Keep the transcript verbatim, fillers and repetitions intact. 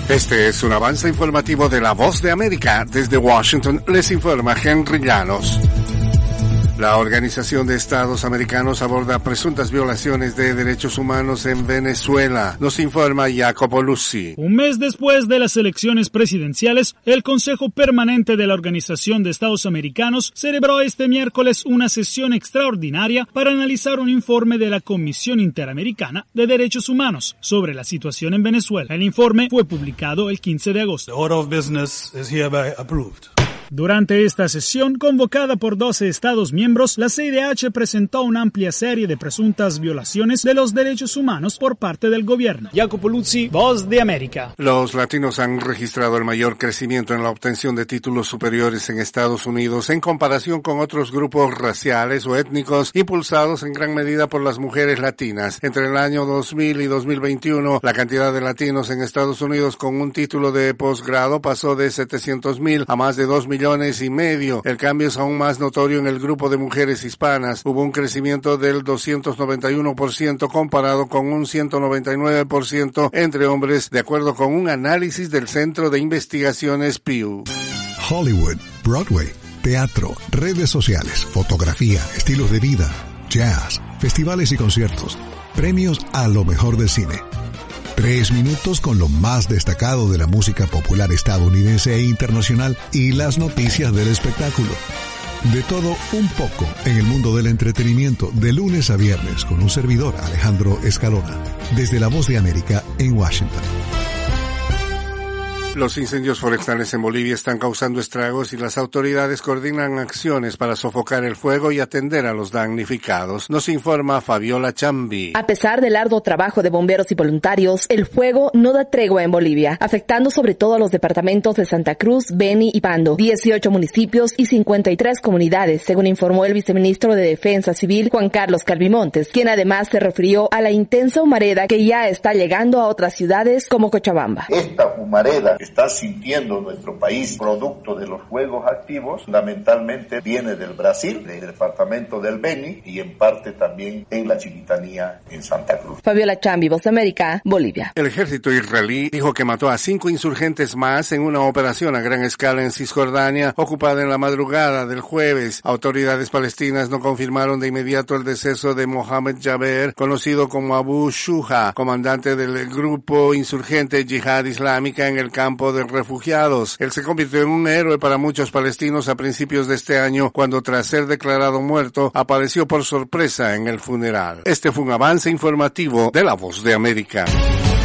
Este es un avance informativo de La Voz de América. Desde Washington les informa Henry Llanos. La Organización de Estados Americanos aborda presuntas violaciones de derechos humanos en Venezuela. Nos informa Jacopo Luzzi. Un mes después de las elecciones presidenciales, el Consejo Permanente de la Organización de Estados Americanos celebró este miércoles una sesión extraordinaria para analizar un informe de la Comisión Interamericana de Derechos Humanos sobre la situación en Venezuela. El informe fue publicado el quince de agosto. The order of business is hereby approved. Durante esta sesión, convocada por doce Estados miembros, la C I D H presentó una amplia serie de presuntas violaciones de los derechos humanos por parte del gobierno. Jacopo Luzzi, Voz de América. Los latinos han registrado el mayor crecimiento en la obtención de títulos superiores en Estados Unidos en comparación con otros grupos raciales o étnicos impulsados en gran medida por las mujeres latinas. Entre el año dos mil y dos mil veintiuno, la cantidad de latinos en Estados Unidos con un título de posgrado pasó de setecientos mil a más de dos millones y medio. El cambio es aún más notorio en el grupo de mujeres hispanas. Hubo un crecimiento del doscientos noventa y uno por ciento comparado con un ciento noventa y nueve por ciento entre hombres, de acuerdo con un análisis del Centro de Investigaciones Pew. Hollywood, Broadway, teatro, redes sociales, fotografía, estilos de vida, jazz, festivales y conciertos, premios a lo mejor del cine. Tres minutos con lo más destacado de la música popular estadounidense e internacional y las noticias del espectáculo. De todo un poco en el mundo del entretenimiento, de lunes a viernes, con un servidor, Alejandro Escalona, desde La Voz de América en Washington. Los incendios forestales en Bolivia están causando estragos y las autoridades coordinan acciones para sofocar el fuego y atender a los damnificados. Nos informa Fabiola Chambi. A pesar del arduo trabajo de bomberos y voluntarios, el fuego no da tregua en Bolivia, afectando sobre todo a los departamentos de Santa Cruz, Beni y Pando, dieciocho municipios y cincuenta y tres comunidades, según informó el viceministro de Defensa Civil, Juan Carlos Calvimontes, quien además se refirió a la intensa humareda que ya está llegando a otras ciudades como Cochabamba. Esta humareda está sintiendo nuestro país, producto de los fuegos activos, fundamentalmente viene del Brasil, del departamento del Beni y en parte también en la Chiquitanía en Santa Cruz. Fabiola Chambi, Voz de América, Bolivia. El ejército israelí dijo que mató a cinco insurgentes más en una operación a gran escala en Cisjordania, ocupada en la madrugada del jueves. Autoridades palestinas no confirmaron de inmediato el deceso de Mohamed Jaber, conocido como Abu Shuha, comandante del grupo insurgente Yihad Islámica en el campo de refugiados. Él se convirtió en un héroe para muchos palestinos a principios de este año, cuando tras ser declarado muerto, apareció por sorpresa en el funeral. Este fue un avance informativo de La Voz de América.